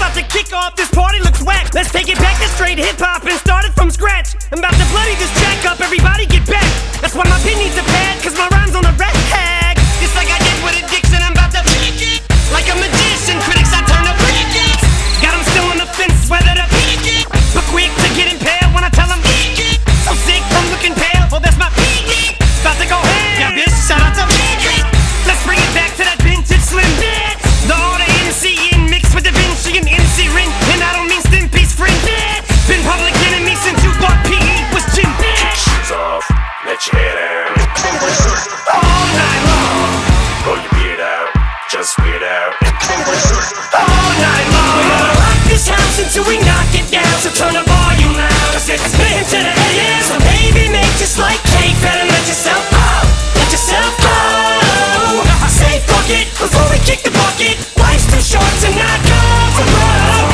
about to kick off, this party looks whack. Let's take it back to straight hip-hop and start it from scratch. I'm about to bloody this track up, everybody get back. That's why my pin needs a pad, cause my rhyme's on the rag. Just like I did with addiction, I'm about to peak it. Like a magician, critics I turn to freak it. Got them still on the fence, whether to peak it. But quick to get impaled when I tell them peak it. So sick from looking pale, oh that's my peak it. About to go ham, yeah bitch, shout out to peak it. Let's bring it back to that vintage slim bitch. The order MC in mixed with Da Vinci and MC Rin. And I don't mean Stimpy's friend bitch. Been public enemy since you thought PE was gym bitch. Kick shoes off, let your hair down. All night long, Pull your beard out, just weird out. all night long. We're gonna rock this house until we knock it down. So turn the volume loud, cause it's been to the AM. So baby, make just like cake, better let yourself go. Let yourself go. Say fuck it before we kick the bucket. Life's too short to not go for broke.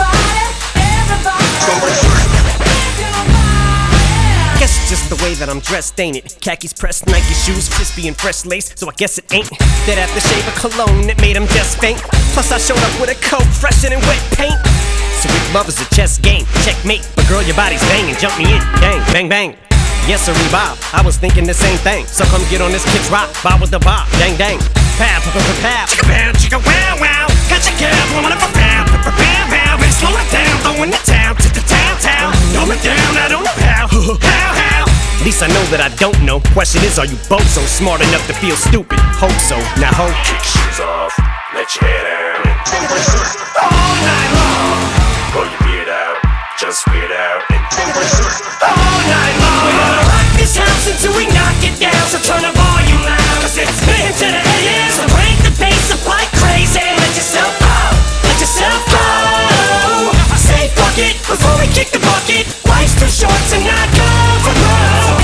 Guess it's just the way that I'm dressed, ain't it? Khakis pressed, Nike shoes, crispy and fresh lace. So I guess it ain't that aftershave of cologne that made him just faint. Plus I showed up with a coat fresher than wet paint. So if love is a chess game, checkmate. But girl, your body's banging, jump me in, bang, bang, bang. Yes sir, Bob, I was thinking the same thing. So come get on this kid's rock, bob with the bob, dang, dang. Pow, pow, pow, pow, chicka pow, chicka wow, wow. Got your girl blowing up a pow, pow, pow, pow. And slow it down, throwing the town to the town. Throw it down, I don't know how, how. At least I know that I don't know. Question is, are you both so smart enough to feel stupid? Hope so, now hope. Kick shoes off, let your hair down. All night long, Pull your beard out, just weird out. all night long. We're gonna rock this house until we knock it down. So turn the volume loud, cause it's been to the AM. So crank the bass up like crazy. Let yourself go, let yourself go. Say fuck it before we kick the bucket. Life's too short to not go for broke.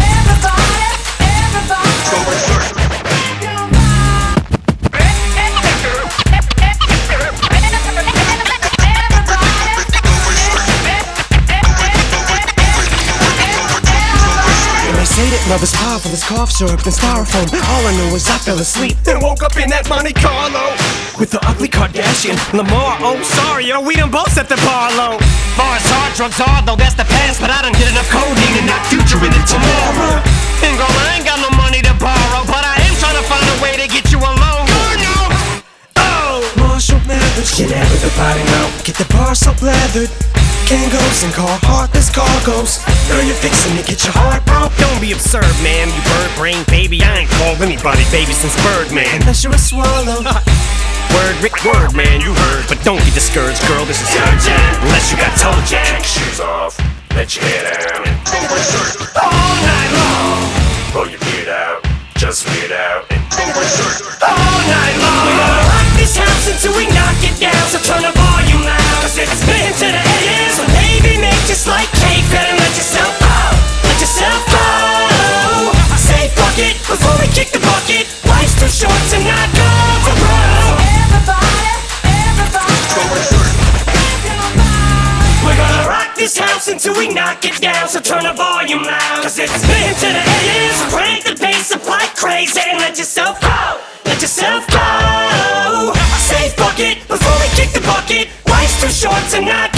Say that love is powerful as cough syrup and styrofoam. All I know is I fell asleep and woke up in that Monte Carlo with the ugly Kardashian Lamar. Oh sorry yo, we done both set the bar low. Far as hard drugs are though, that's the past. But I done get enough codeine and not future in it tomorrow. And girl, I ain't got no money to borrow, but I am trying to find a way to get you alone. Oh, Marshall Mathers, get out with the body now. Get the bar so lathered. Kangos and Carharttless cargoes. Girl, you're fixing to get your heart broke. Don't be absurd, man, you bird brain baby. I ain't called anybody baby since Birdman. Unless you're a swallow. Word, Rick, word, man, you heard. But don't get discouraged, girl, this is urgent. Unless you got toe jam. Kick shoes off, let your hair down. All night long, Pull your beard out, just weird out. all night long. We're gonna rock this house until we knock it down. So turn the volume loud, cause it's been to the AM. So baby, make just like cake, better let yourself go. Let yourself go. Say fuck it before we kick the bucket. Life's too short to not go for broke. We're gonna rock this house until we knock it down. So turn the volume loud, cause it's been to the AM. So crank the bass up like crazy and let yourself go. Let yourself go. Say fuck it before we kick the bucket. Life's too short to not